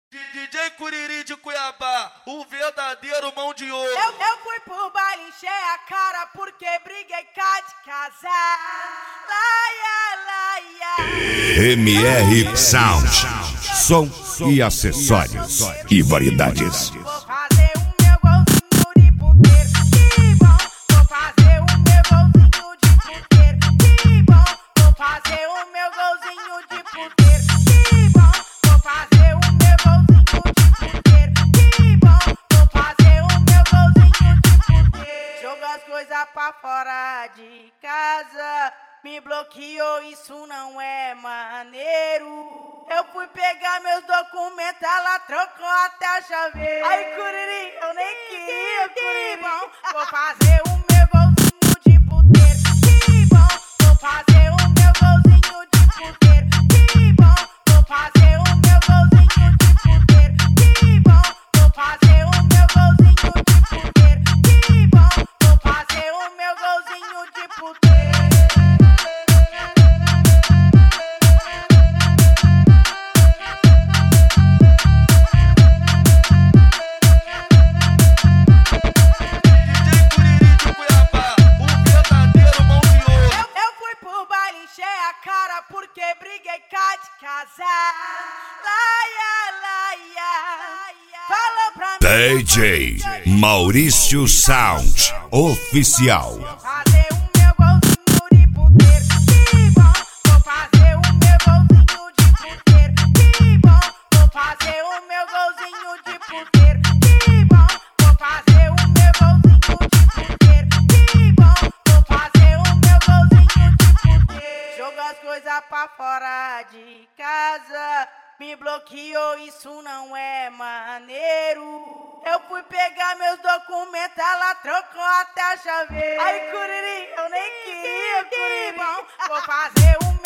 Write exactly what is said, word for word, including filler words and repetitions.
D J Curiri de Cuiabá, o verdadeiro mão de ouro. Eu, eu fui pro baile, encher a cara porque briguei cá de casar. Laia, laia. M R Sound, som e acessórios e variedades. Vou fazer o meu golzinho de puteiro, que bom. Vou fazer o meu golzinho de puteiro, que bom. Vou fazer o meu golzinho de puteiro, que bom. Vou fazer o meu golzinho de puteiro, que bom. Vou fazer o meu golzinho de puteiro. Joga as coisas pra fora de casa, me bloqueou, isso não é maneiro. Eu fui pegar meus documentos, ela trocou até a chave. Ai, Curiri, eu nem queria, Curiri. Bom, vou fazer o meu golzinho de puteiro, que bom. Vou fazer o meu golzinho de puteiro, que bom. Vou fazer o meu golzinho de puteiro, que bom. Vou fazer o meu golzinho de puteiro, que bom. Vou fazer o meu golzinho de puteiro. Porque briguei cá de casar. Laia, laia. Fala pra mim. D J Maurício Sound Oficial. Vou fazer o meu golzinho de puteiro, que bom. Vou fazer o meu golzinho de puteiro, que bom. Vou fazer o meu golzinho de puteiro, que bom. Vou fazer o meu golzinho de puteiro, que bom. Vou fazer o meu golzinho de puteiro. Joga as coisas pra fora de casa, me bloqueou, isso não é maneiro. Eu fui pegar meus documentos, ela trocou até a chave. Ai, Curiri, eu nem queria, Curiri. Bom, vou fazer o